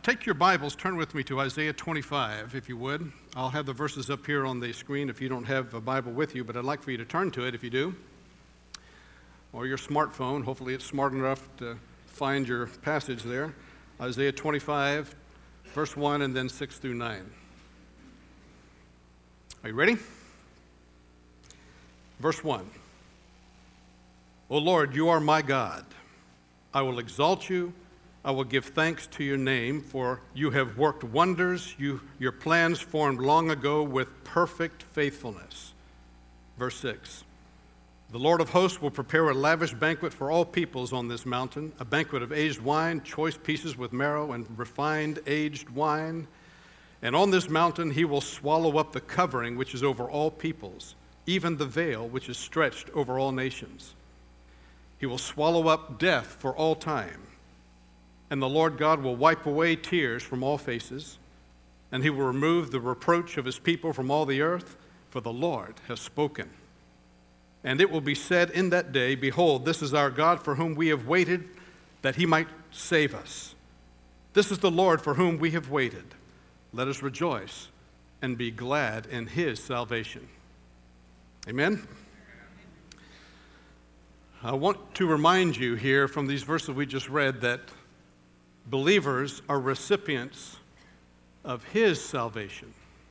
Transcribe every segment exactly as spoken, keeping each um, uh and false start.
take your Bibles, turn with me to Isaiah twenty-five, if you would. I'll have the verses up here on the screen if you don't have a Bible with you, but I'd like for you to turn to it if you do. Or your smartphone, hopefully it's smart enough to find your passage there. Isaiah twenty-five, verse one, and then six through nine. Are you ready? Verse one. O Lord, you are my God. I will exalt you. I will give thanks to your name, for you have worked wonders. You, your plans formed long ago with perfect faithfulness. Verse six. The Lord of hosts will prepare a lavish banquet for all peoples on this mountain, a banquet of aged wine, choice pieces with marrow, and refined aged wine. And on this mountain he will swallow up the covering which is over all peoples, even the veil which is stretched over all nations. He will swallow up death for all time. And the Lord God will wipe away tears from all faces, and he will remove the reproach of his people from all the earth, for the Lord has spoken. And it will be said in that day, behold, this is our God for whom we have waited, that he might save us. This is the Lord for whom we have waited. Let us rejoice and be glad in his salvation. Amen? I want to remind you here from these verses we just read that believers are recipients of his salvation.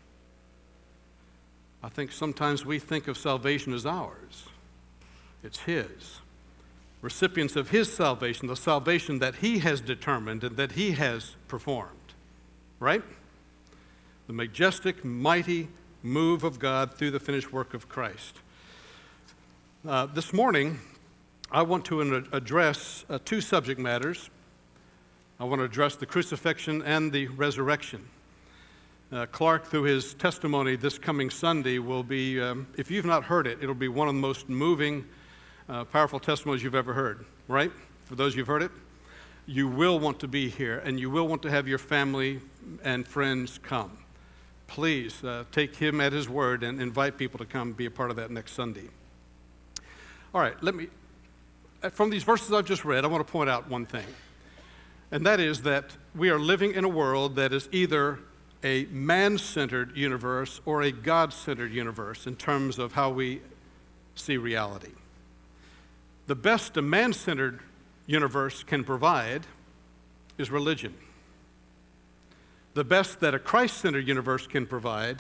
I think sometimes we think of salvation as ours. It's his. Recipients of his salvation, the salvation that he has determined and that he has performed. Right? The majestic, mighty move of God through the finished work of Christ. Uh, this morning, I want to address uh, two subject matters. I want to address the crucifixion and the resurrection. Uh, Clark, through his testimony this coming Sunday, will be, um, if you've not heard it, it'll be one of the most moving, uh, powerful testimonies you've ever heard, right? For those who've heard it, you will want to be here, and you will want to have your family and friends come. Please uh, take him at his word and invite people to come be a part of that next Sunday. All right, let me, from these verses I've just read, I want to point out one thing. And that is that we are living in a world that is either a man-centered universe or a God-centered universe in terms of how we see reality. The best a man-centered universe can provide is religion. The best that a Christ-centered universe can provide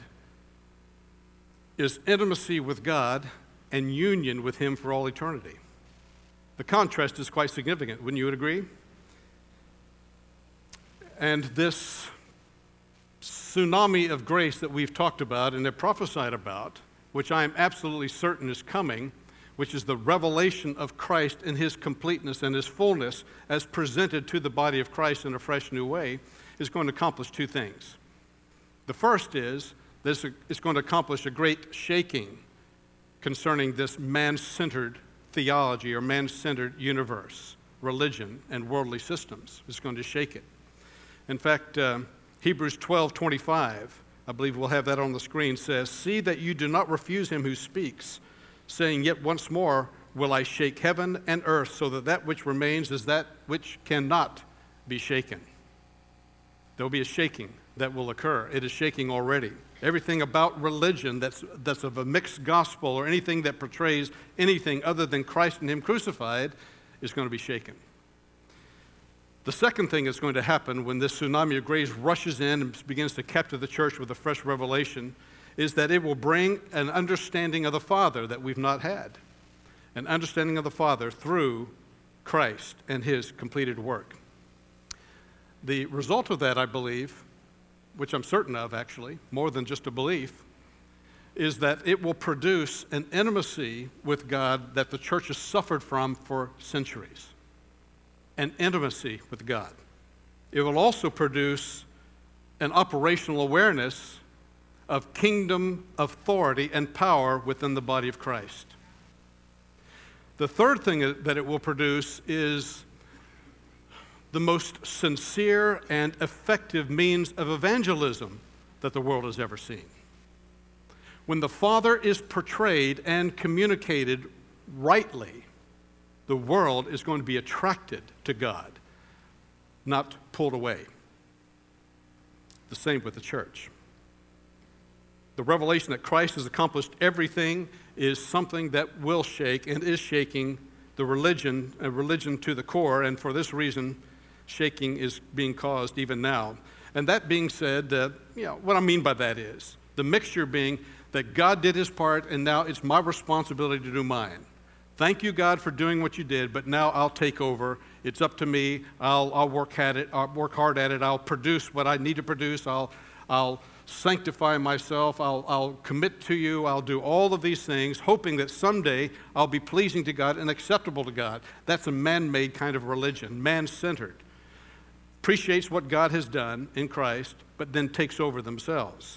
is intimacy with God and union with him for all eternity. The contrast is quite significant, wouldn't you agree? And this tsunami of grace that we've talked about and have prophesied about, which I am absolutely certain is coming, which is the revelation of Christ in his completeness and his fullness as presented to the body of Christ in a fresh new way, is going to accomplish two things. The first is this is going to accomplish a great shaking concerning this man-centered theology or man-centered universe, religion, and worldly systems. It's going to shake it. In fact, uh, Hebrews twelve twenty-five, I believe we'll have that on the screen, says, see that you do not refuse him who speaks, saying, yet once more will I shake heaven and earth, so that that which remains is that which cannot be shaken. There will be a shaking that will occur. It is shaking already. Everything about religion that's, that's of a mixed gospel or anything that portrays anything other than Christ and him crucified is going to be shaken. The second thing that's going to happen when this tsunami of grace rushes in and begins to capture the church with a fresh revelation is that it will bring an understanding of the Father that we've not had. An understanding of the Father through Christ and his completed work. The result of that, I believe, which I'm certain of actually, more than just a belief, is that it will produce an intimacy with God that the church has suffered from for centuries. An intimacy with God. It will also produce an operational awareness of kingdom authority and power within the body of Christ. The third thing that it will produce is the most sincere and effective means of evangelism that the world has ever seen. When the Father is portrayed and communicated rightly, the world is going to be attracted to God, not pulled away. The same with the church. The revelation that Christ has accomplished everything is something that will shake and is shaking the religion, uh, religion to the core, and for this reason, shaking is being caused even now. And that being said, uh, you know, what I mean by that is the mixture being that God did his part, and now it's my responsibility to do mine. Thank you, God, for doing what you did, but now I'll take over. It's up to me. I'll, I'll work at it. I'll work hard at it. I'll produce what I need to produce. I'll, I'll sanctify myself. I'll, I'll commit to you. I'll do all of these things, hoping that someday I'll be pleasing to God and acceptable to God. That's a man-made kind of religion, man-centered. Appreciates what God has done in Christ, but then takes over themselves.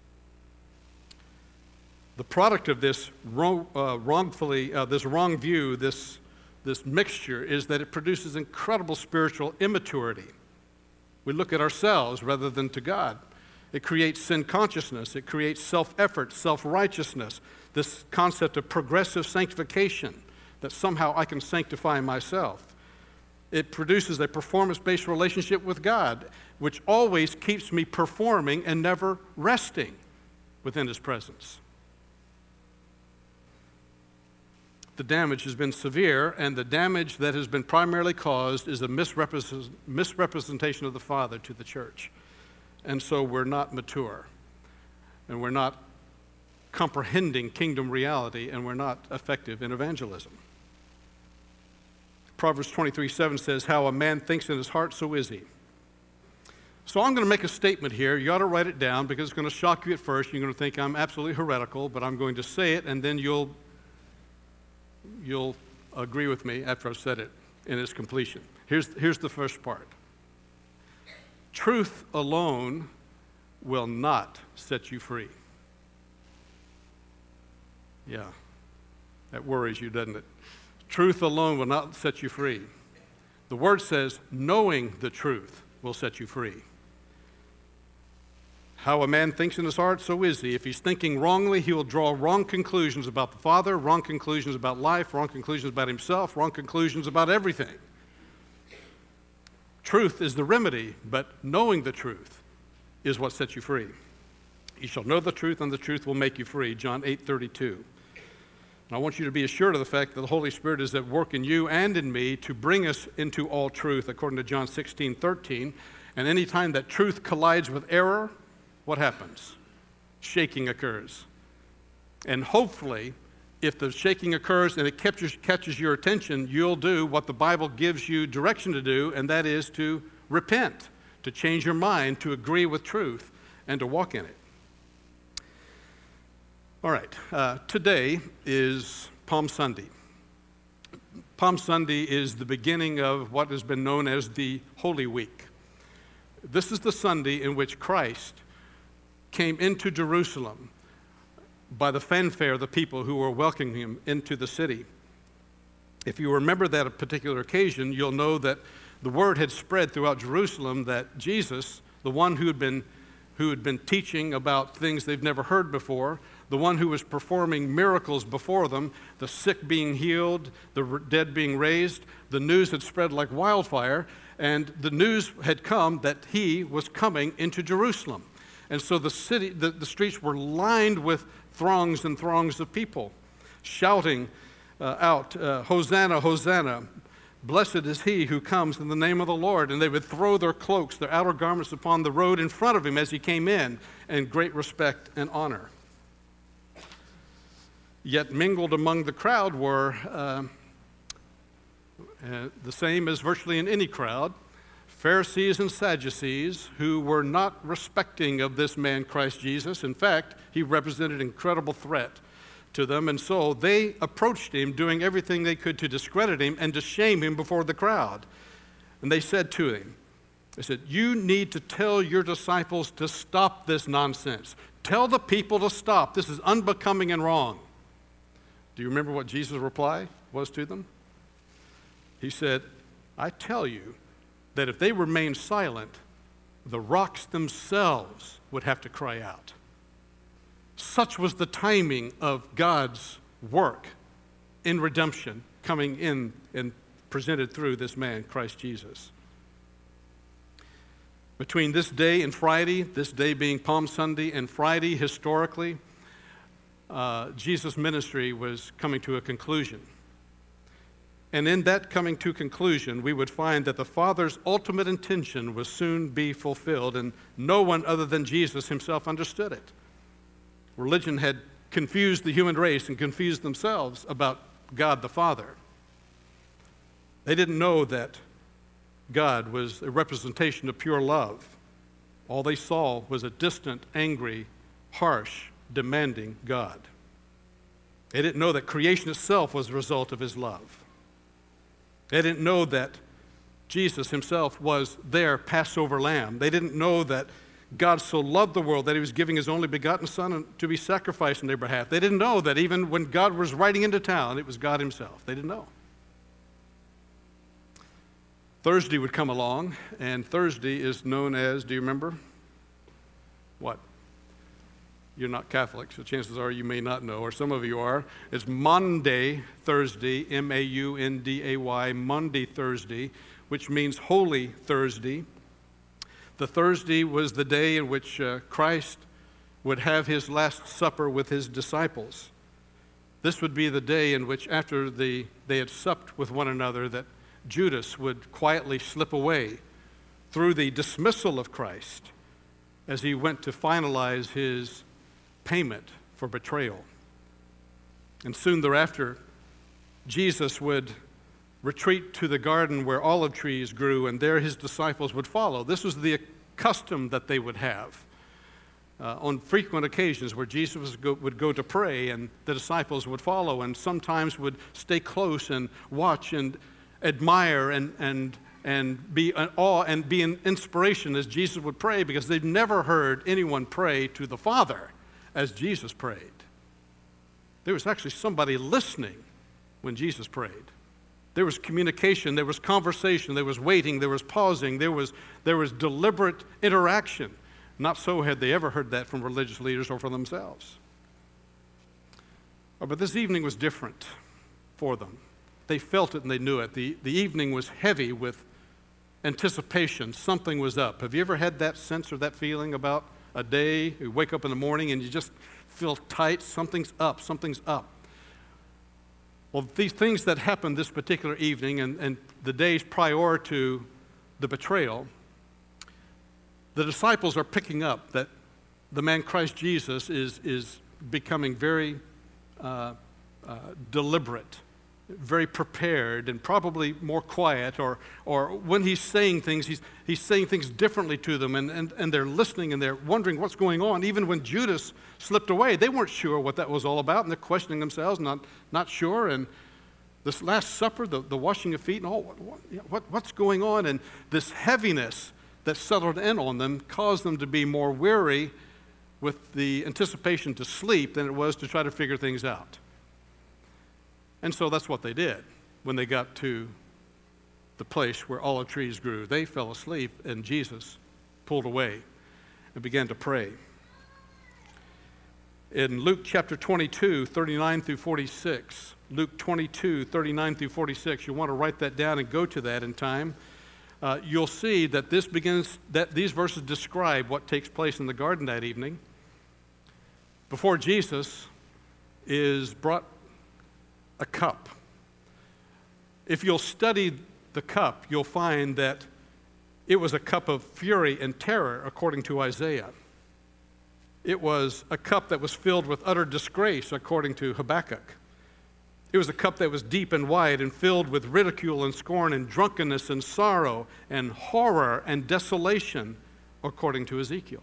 The product of this wrong, uh, wrongfully, uh, this wrong view, this, this mixture, is that it produces incredible spiritual immaturity. We look at ourselves rather than to God. It creates sin consciousness. It creates self-effort, self-righteousness, this concept of progressive sanctification, that somehow I can sanctify myself. It produces a performance-based relationship with God, which always keeps me performing and never resting within his presence. The damage has been severe, and the damage that has been primarily caused is a misrepresent, misrepresentation of the Father to the church. And so we're not mature, and we're not comprehending kingdom reality, and we're not effective in evangelism. Proverbs twenty-three seven says, how a man thinks in his heart, so is he. So I'm going to make a statement here. You ought to write it down because it's going to shock you at first. You're going to think I'm absolutely heretical, but I'm going to say it, and then you'll You'll agree with me after I've said it in its completion. Here's, here's the first part. Truth alone will not set you free. Yeah, that worries you, doesn't it? Truth alone will not set you free. The word says, knowing the truth will set you free. How a man thinks in his heart, so is he. If he's thinking wrongly, he will draw wrong conclusions about the Father, wrong conclusions about life, wrong conclusions about himself, wrong conclusions about everything. Truth is the remedy, but knowing the truth is what sets you free. You shall know the truth, and the truth will make you free, John eight thirty-two. And I want you to be assured of the fact that the Holy Spirit is at work in you and in me to bring us into all truth, according to John sixteen thirteen. And any time that truth collides with error, what happens? Shaking occurs. And hopefully, if the shaking occurs and it catches, catches your attention, you'll do what the Bible gives you direction to do, and that is to repent, to change your mind, to agree with truth, and to walk in it. All right, uh, today is Palm Sunday. Palm Sunday is the beginning of what has been known as the Holy Week. This is the Sunday in which Christ came into Jerusalem by the fanfare of the people who were welcoming him into the city. If you remember that particular occasion, you'll know that the word had spread throughout Jerusalem that Jesus, the one who had been, who had been teaching about things they've never heard before, the one who was performing miracles before them, the sick being healed, the dead being raised, the news had spread like wildfire, and the news had come that he was coming into Jerusalem. And so the city, the, the streets were lined with throngs and throngs of people shouting uh, out, uh, Hosanna, Hosanna, blessed is he who comes in the name of the Lord. And they would throw their cloaks, their outer garments upon the road in front of him as he came in, in great respect and honor. Yet mingled among the crowd were uh, uh, the same as virtually in any crowd, Pharisees and Sadducees who were not respecting of this man, Christ Jesus. In fact, he represented an incredible threat to them, and so they approached him doing everything they could to discredit him and to shame him before the crowd. And they said to him, they said, you need to tell your disciples to stop this nonsense. Tell the people to stop. This is unbecoming and wrong. Do you remember what Jesus' reply was to them? He said, I tell you, that if they remained silent, the rocks themselves would have to cry out. Such was the timing of God's work in redemption coming in and presented through this man, Christ Jesus. Between this day and Friday, this day being Palm Sunday, and Friday, historically, uh, Jesus' ministry was coming to a conclusion. And in that coming to conclusion, we would find that the Father's ultimate intention would soon be fulfilled, and no one other than Jesus himself understood it. Religion had confused the human race and confused themselves about God the Father. They didn't know that God was a representation of pure love. All they saw was a distant, angry, harsh, demanding God. They didn't know that creation itself was a result of his love. They didn't know that Jesus himself was their Passover lamb. They didn't know that God so loved the world that he was giving his only begotten Son to be sacrificed on their behalf. They didn't know that even when God was riding into town, it was God himself. They didn't know. Thursday would come along, and Thursday is known as, do you remember? What? You're not Catholic, so chances are you may not know, or some of you are. It's Maundy Thursday, M A U N D A Y, Maundy Thursday, which means Holy Thursday. The Thursday was the day in which uh, Christ would have his Last Supper with his disciples. This would be the day in which, after the, they had supped with one another, that Judas would quietly slip away through the dismissal of Christ as he went to finalize his payment for betrayal. And soon thereafter, Jesus would retreat to the garden where olive trees grew, and there his disciples would follow. This was the custom that they would have uh, on frequent occasions where Jesus was go, would go to pray, and the disciples would follow, and sometimes would stay close and watch and admire and and and be an awe and be an inspiration as Jesus would pray, because they've never heard anyone pray to the Father as Jesus prayed. There was actually somebody listening when Jesus prayed. There was communication, there was conversation, there was waiting, there was pausing, there was there was deliberate interaction. Not so had they ever heard that from religious leaders or from themselves. Oh, but this evening was different for them. They felt it and they knew it. The, the evening was heavy with anticipation. Something was up. Have you ever had that sense or that feeling about a day? You wake up in the morning and you just feel tight. Something's up. Something's up. Well, these things that happened this particular evening and, and the days prior to the betrayal, the disciples are picking up that the man Christ Jesus is, is becoming very uh, uh, deliberate, very prepared, and probably more quiet, or or when he's saying things, he's he's saying things differently to them, and, and, and they're listening and they're wondering what's going on. Even when Judas slipped away, they weren't sure what that was all about, and they're questioning themselves, not not sure. And this Last Supper, the, the washing of feet, and all, what, what, what what's going on? And this heaviness that settled in on them caused them to be more weary with the anticipation to sleep than it was to try to figure things out. And so that's what they did when they got to the place where olive trees grew. They fell asleep, and Jesus pulled away and began to pray. In Luke chapter twenty-two, thirty-nine through forty-six, Luke twenty-two, thirty-nine through forty-six, you'll want to write that down and go to that in time. Uh, you'll see that this begins, that these verses describe what takes place in the garden that evening. Before Jesus is brought a cup. If you'll study the cup, you'll find that it was a cup of fury and terror, according to Isaiah. It was a cup that was filled with utter disgrace, according to Habakkuk. It was a cup that was deep and wide and filled with ridicule and scorn and drunkenness and sorrow and horror and desolation, according to Ezekiel.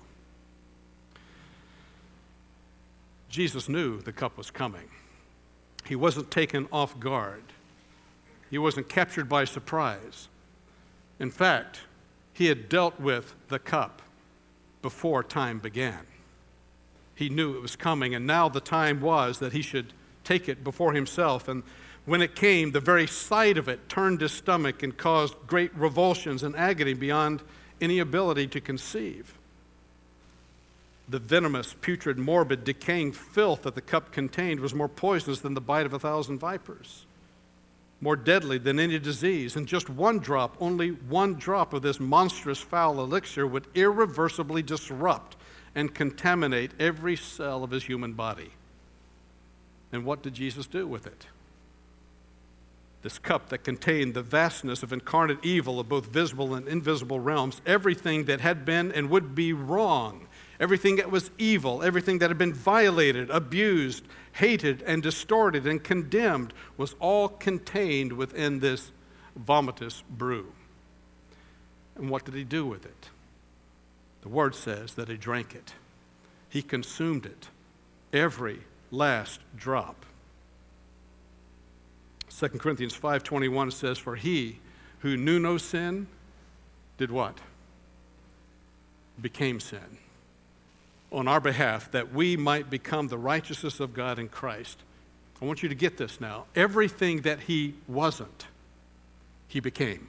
Jesus knew the cup was coming. He wasn't taken off guard. He wasn't captured by surprise. In fact, he had dealt with the cup before time began. He knew it was coming, and now the time was that he should take it before himself. And when it came, the very sight of it turned his stomach and caused great revulsions and agony beyond any ability to conceive. The venomous, putrid, morbid, decaying filth that the cup contained was more poisonous than the bite of a thousand vipers. more deadly than any disease, and just one drop, only one drop of this monstrous foul elixir would irreversibly disrupt and contaminate every cell of his human body. And what did Jesus do with it? This cup that contained the vastness of incarnate evil of both visible and invisible realms, everything that had been and would be wrong, everything that was evil, everything that had been violated, abused, hated, and distorted and condemned was all contained within this vomitous brew. And what did he do with it? The word says that he drank it. He consumed it, every last drop. Second Corinthians five twenty-one says, "For he who knew no sin did what? Became sin on our behalf, that we might become the righteousness of God in Christ." I want you to get this now. Everything that he wasn't, he became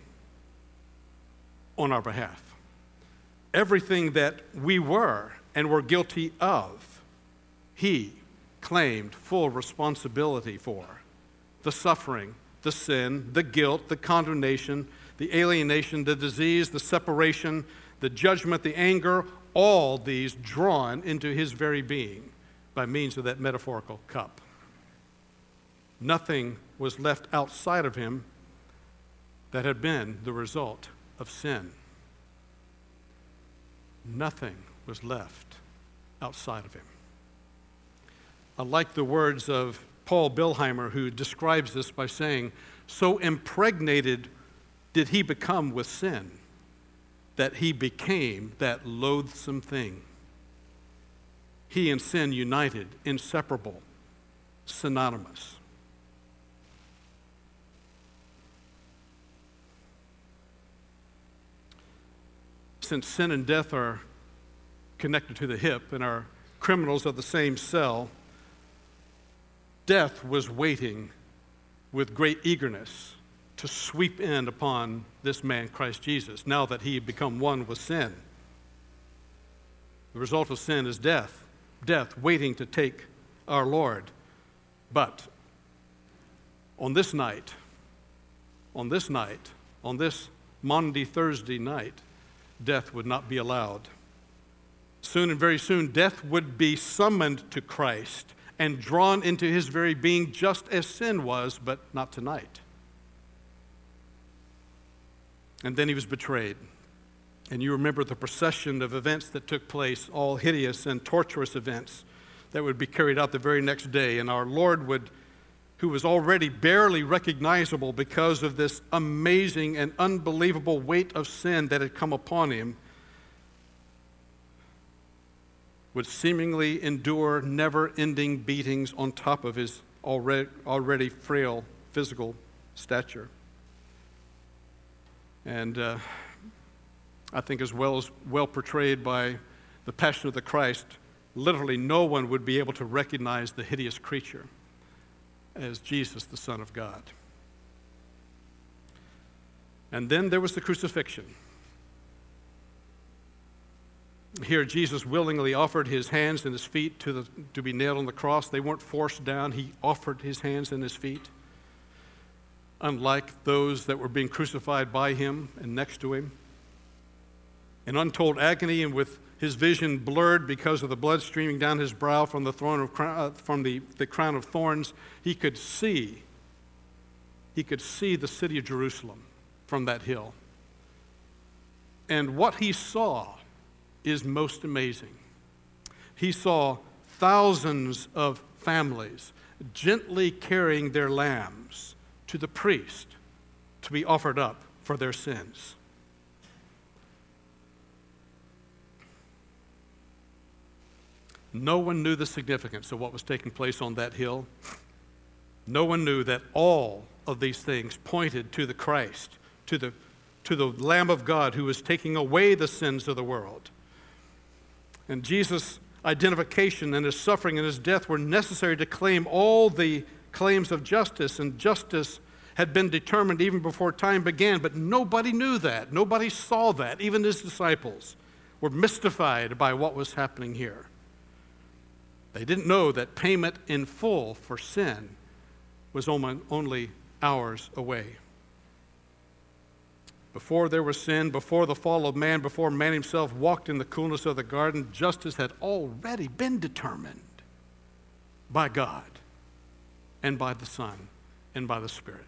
on our behalf. Everything that we were and were guilty of, he claimed full responsibility for. The suffering, the sin, the guilt, the condemnation, the alienation, the disease, the separation, the judgment, the anger, all these drawn into his very being by means of that metaphorical cup. Nothing was left outside of him that had been the result of sin. Nothing was left outside of him. I like the words of Paul Bilheimer, who describes this by saying, "So impregnated did he become with sin that he became that loathsome thing." He and sin united, inseparable, synonymous. Since sin and death are connected to the hip and are criminals of the same cell, death was waiting with great eagerness to sweep in upon this man, Christ Jesus, now that he had become one with sin. The result of sin is death, death waiting to take our Lord. But on this night, on this night, on this Maundy Thursday night, death would not be allowed. Soon and very soon, death would be summoned to Christ and drawn into his very being, just as sin was, but not tonight. And then he was betrayed. And you remember the procession of events that took place, all hideous and torturous events that would be carried out the very next day. And our Lord would, who was already barely recognizable because of this amazing and unbelievable weight of sin that had come upon him, would seemingly endure never-ending beatings on top of his already, already frail physical stature. And uh, I think as well as well portrayed by the Passion of the Christ, literally no one would be able to recognize the hideous creature as Jesus, the Son of God. And then there was the crucifixion. Here, Jesus willingly offered his hands and his feet to, the, to be nailed on the cross. They weren't forced down. He offered his hands and his feet. Unlike those that were being crucified by him and next to him. In untold agony and with his vision blurred because of the blood streaming down his brow from the throne of uh, from the, the crown of thorns, he could see, he could see the city of Jerusalem from that hill. And what he saw is most amazing. He saw thousands of families gently carrying their lambs to the priest to be offered up for their sins. No one knew the significance of what was taking place on that hill. No one knew that all of these things pointed to the Christ, to the, to the Lamb of God who was taking away the sins of the world. And Jesus' identification and his suffering and his death were necessary to claim all the claims of justice, and justice had been determined even before time began, but nobody knew that. Nobody saw that. Even his disciples were mystified by what was happening here. They didn't know that payment in full for sin was only hours away. Before there was sin, before the fall of man, before man himself walked in the coolness of the garden, justice had already been determined by God and by the Son and by the Spirit.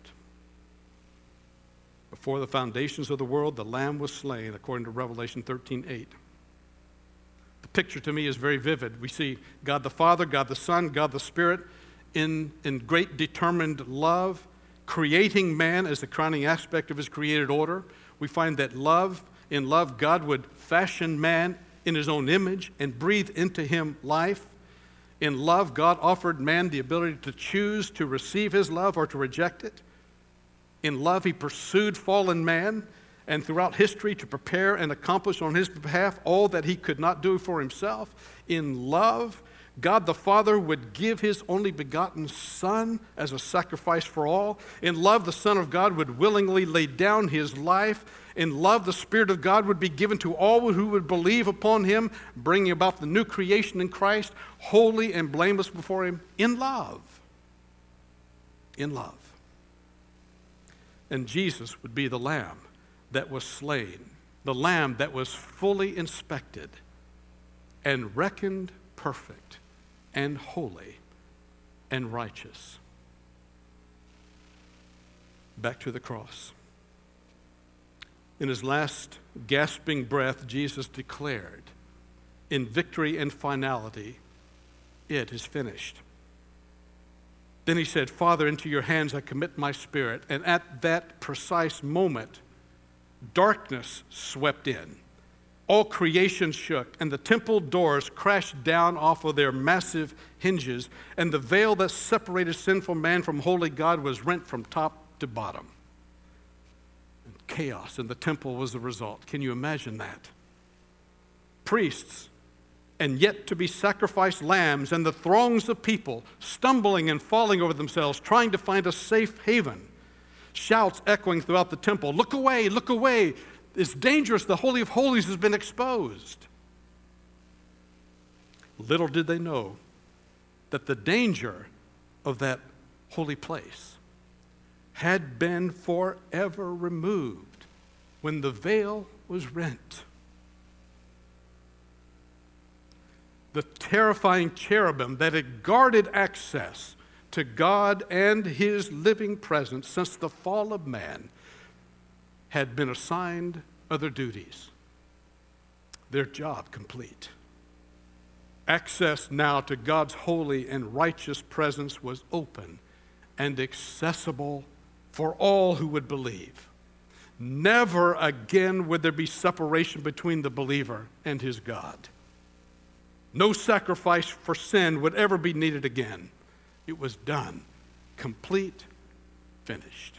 Before the foundations of the world, the Lamb was slain, according to Revelation thirteen eight. The picture to me is very vivid. We see God the Father, God the Son, God the Spirit in, in great determined love, creating man as the crowning aspect of his created order. We find that love, in love, God would fashion man in his own image and breathe into him life. In love, God offered man the ability to choose to receive his love or to reject it. In love, he pursued fallen man, and throughout history to prepare and accomplish on his behalf all that he could not do for himself. In love, God the Father would give his only begotten Son as a sacrifice for all. In love, the Son of God would willingly lay down his life. In love, the Spirit of God would be given to all who would believe upon him, bringing about the new creation in Christ, holy and blameless before him. In love. In love. And Jesus would be the Lamb that was slain, the Lamb that was fully inspected and reckoned perfect and holy and righteous. Back to the cross. In his last gasping breath, Jesus declared, in victory and finality, it is finished. Then he said, Father, into your hands I commit my spirit. And at that precise moment, darkness swept in. All creation shook, and the temple doors crashed down off of their massive hinges, and the veil that separated sinful man from holy God was rent from top to bottom. And chaos in the temple was the result. Can you imagine that? Priests and yet to be sacrificed lambs, and the throngs of people stumbling and falling over themselves, trying to find a safe haven. Shouts echoing throughout the temple, look away, look away. It's dangerous. The Holy of Holies has been exposed. Little did they know that the danger of that holy place had been forever removed when the veil was rent. The terrifying cherubim that had guarded access to God and his living presence since the fall of man had been assigned other duties. Their job complete. Access now to God's holy and righteous presence was open and accessible for all who would believe. Never again would there be separation between the believer and his God. No sacrifice for sin would ever be needed again. It was done, complete, finished.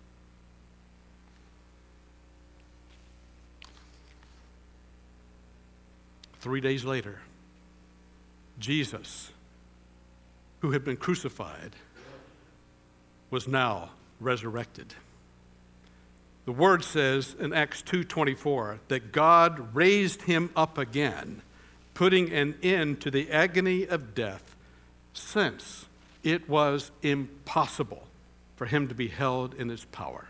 Three days later, Jesus, who had been crucified, was now resurrected. The word says in Acts two twenty-four that God raised him up again, putting an end to the agony of death, since it was impossible for him to be held in his power.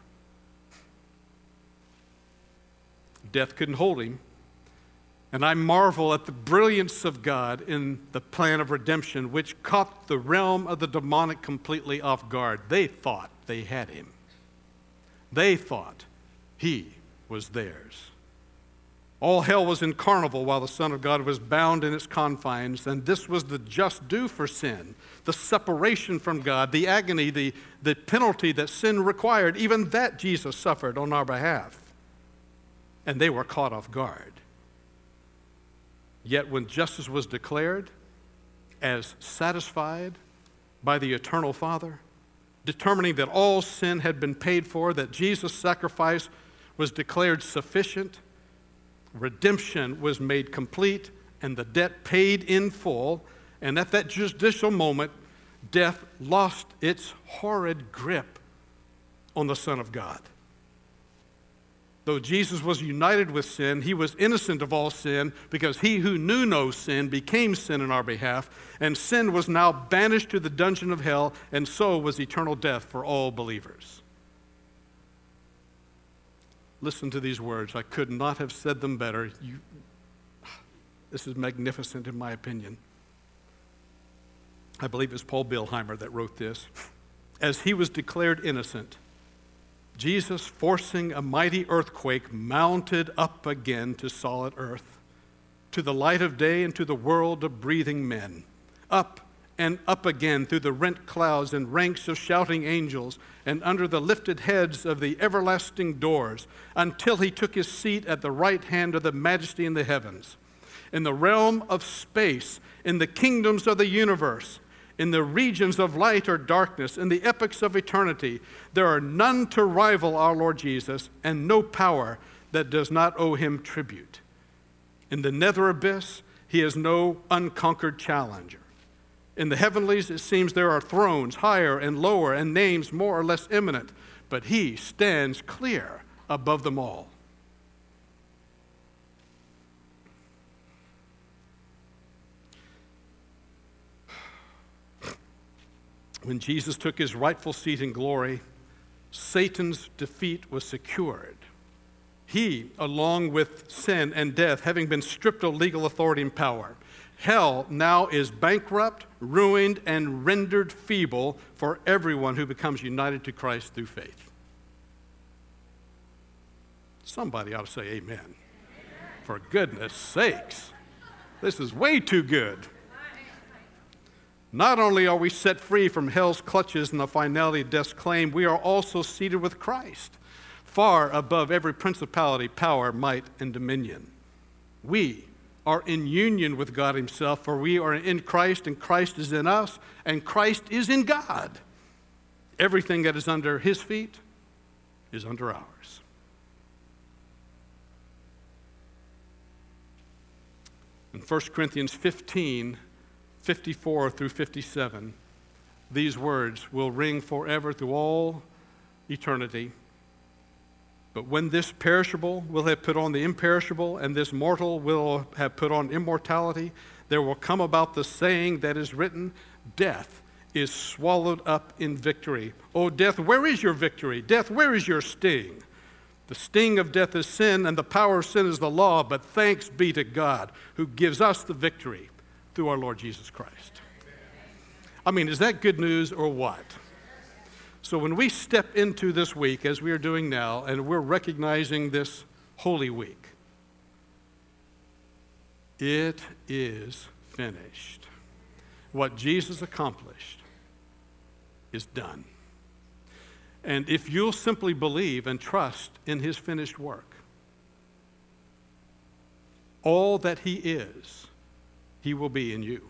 Death couldn't hold him, and I marvel at the brilliance of God in the plan of redemption, which caught the realm of the demonic completely off guard. They thought they had him. They thought he was theirs. All hell was in carnival while the Son of God was bound in its confines, and this was the just due for sin, the separation from God, the agony, the, the penalty that sin required. Even that Jesus suffered on our behalf, and they were caught off guard. Yet when justice was declared as satisfied by the eternal Father, determining that all sin had been paid for, that Jesus' sacrifice was declared sufficient, redemption was made complete, and the debt paid in full, and at that judicial moment, death lost its horrid grip on the Son of God. Though Jesus was united with sin, he was innocent of all sin because he who knew no sin became sin in our behalf, and sin was now banished to the dungeon of hell, and so was eternal death for all believers. Listen to these words. I could not have said them better. You, this is magnificent in my opinion. I believe it's Paul Bilheimer that wrote this. As he was declared innocent, Jesus, forcing a mighty earthquake, mounted up again to solid earth, to the light of day and to the world of breathing men. Up and up again through the rent clouds and ranks of shouting angels and under the lifted heads of the everlasting doors, until he took his seat at the right hand of the majesty in the heavens. In the realm of space, in the kingdoms of the universe, in the regions of light or darkness, in the epochs of eternity, there are none to rival our Lord Jesus, and no power that does not owe him tribute. In the nether abyss, he is no unconquered challenger. In the heavenlies, it seems there are thrones higher and lower and names more or less eminent, but he stands clear above them all. When Jesus took his rightful seat in glory, Satan's defeat was secured. He, along with sin and death, having been stripped of legal authority and power, hell now is bankrupt, ruined, and rendered feeble for everyone who becomes united to Christ through faith. Somebody ought to say amen. Amen. For goodness sakes, this is way too good. Not only are we set free from hell's clutches and the finality of death's claim, we are also seated with Christ, far above every principality, power, might, and dominion. We are in union with God himself, for we are in Christ, and Christ is in us, and Christ is in God. Everything that is under his feet is under ours. In First Corinthians fifteen, fifty-four through fifty-seven, these words will ring forever through all eternity. But when this perishable will have put on the imperishable, and this mortal will have put on immortality, there will come about the saying that is written, death is swallowed up in victory. O death, where is your victory? Death, where is your sting? The sting of death is sin, and the power of sin is the law, but thanks be to God who gives us the victory through our Lord Jesus Christ. I mean, is that good news or what? So when we step into this week, as we are doing now, and we're recognizing this Holy Week, it is finished. What Jesus accomplished is done. And if you'll simply believe and trust in his finished work, all that he is, he will be in you.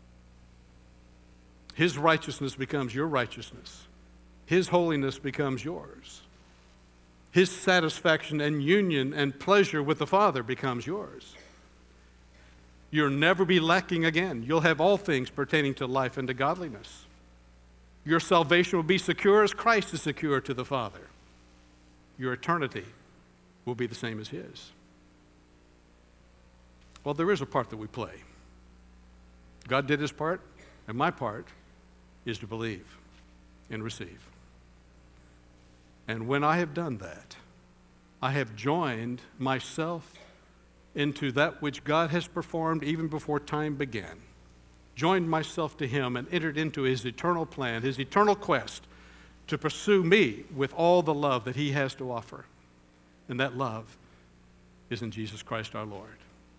His righteousness becomes your righteousness. His holiness becomes yours. His satisfaction and union and pleasure with the Father becomes yours. You'll never be lacking again. You'll have all things pertaining to life and to godliness. Your salvation will be secure as Christ is secure to the Father. Your eternity will be the same as his. Well, there is a part that we play. God did his part, and my part is to believe and receive. And when I have done that, I have joined myself into that which God has performed even before time began. Joined myself to him and entered into his eternal plan, his eternal quest to pursue me with all the love that he has to offer. And that love is in Jesus Christ our Lord.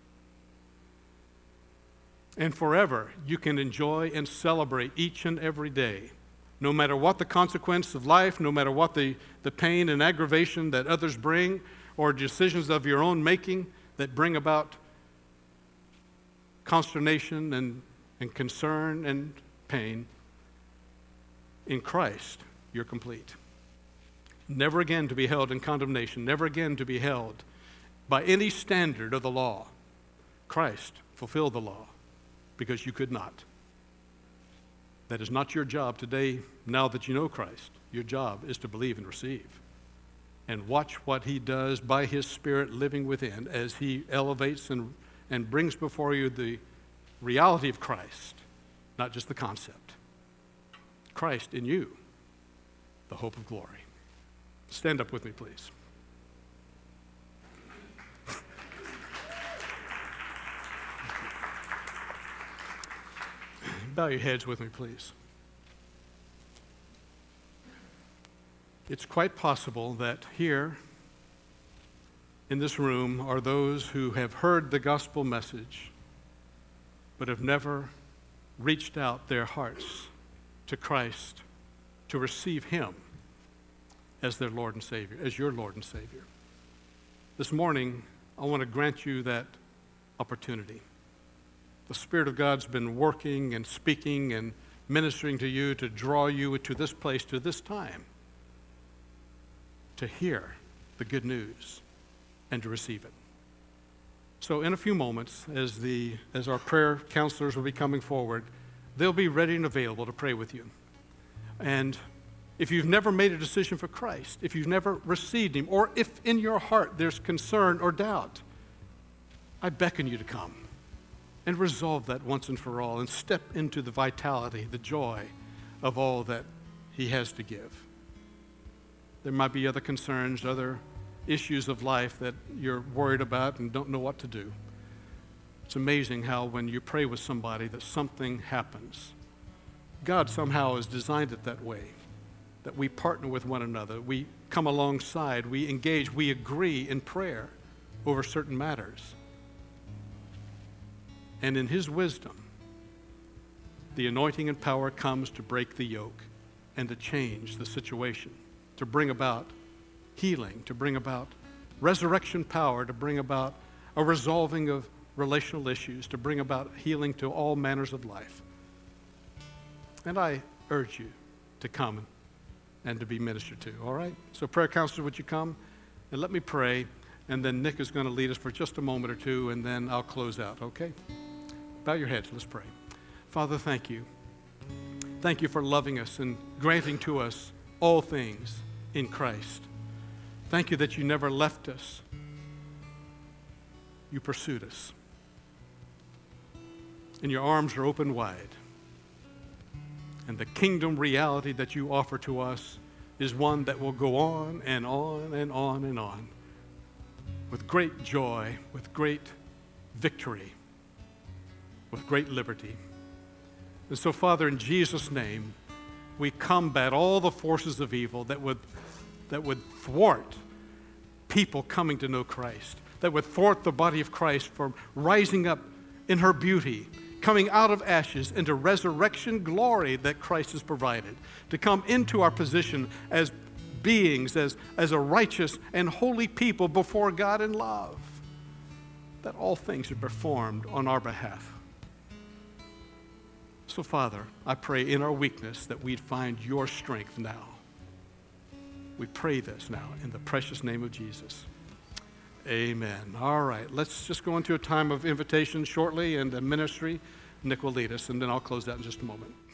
And forever you can enjoy and celebrate each and every day, no matter what the consequence of life, no matter what the, the pain and aggravation that others bring, or decisions of your own making that bring about consternation and, and concern and pain. In Christ, you're complete. Never again to be held in condemnation, never again to be held by any standard of the law. Christ fulfilled the law because you could not. That is not your job today, now that you know Christ. Your job is to believe and receive. and watch what he does by his Spirit living within as he elevates and, and brings before you the reality of Christ, not just the concept. Christ in you, the hope of glory. Stand up with me, please. Bow your heads with me, please. It's quite possible that here in this room are those who have heard the gospel message but have never reached out their hearts to Christ to receive him as their Lord and Savior, as your Lord and Savior. This morning, I want to grant you that opportunity. The Spirit of God's been working and speaking and ministering to you to draw you to this place, to this time, to hear the good news and to receive it. So in a few moments, as, the, as our prayer counselors will be coming forward, they'll be ready and available to pray with you. And if you've never made a decision for Christ, if you've never received him, or if in your heart there's concern or doubt, I beckon you to come and resolve that once and for all and step into the vitality, the joy of all that he has to give. There might be other concerns, other issues of life that you're worried about and don't know what to do. It's amazing how when you pray with somebody that something happens. God somehow has designed it that way, that we partner with one another, we come alongside, we engage, we agree in prayer over certain matters. And in his wisdom, the anointing and power comes to break the yoke and to change the situation, to bring about healing, to bring about resurrection power, to bring about a resolving of relational issues, to bring about healing to all manners of life. And I urge you to come and to be ministered to, all right? So prayer counselor, would you come? And let me pray, and then Nick is going to lead us for just a moment or two, and then I'll close out, okay? Bow your heads, let's pray. Father, thank you. Thank you for loving us and granting to us all things in Christ. Thank you that you never left us. You pursued us. And your arms are open wide. And the kingdom reality that you offer to us is one that will go on and on and on and on with great joy, with great victory, with great liberty. And so, Father, in Jesus' name, we combat all the forces of evil that would, that would thwart people coming to know Christ, that would thwart the body of Christ from rising up in her beauty, coming out of ashes into resurrection glory that Christ has provided, to come into our position as beings, as, as a righteous and holy people before God in love, that all things are performed on our behalf. So, Father, I pray in our weakness that we'd find your strength now. We pray this now in the precious name of Jesus. Amen. All right, let's just go into a time of invitation shortly and a ministry. Nick will lead us, and then I'll close out in just a moment.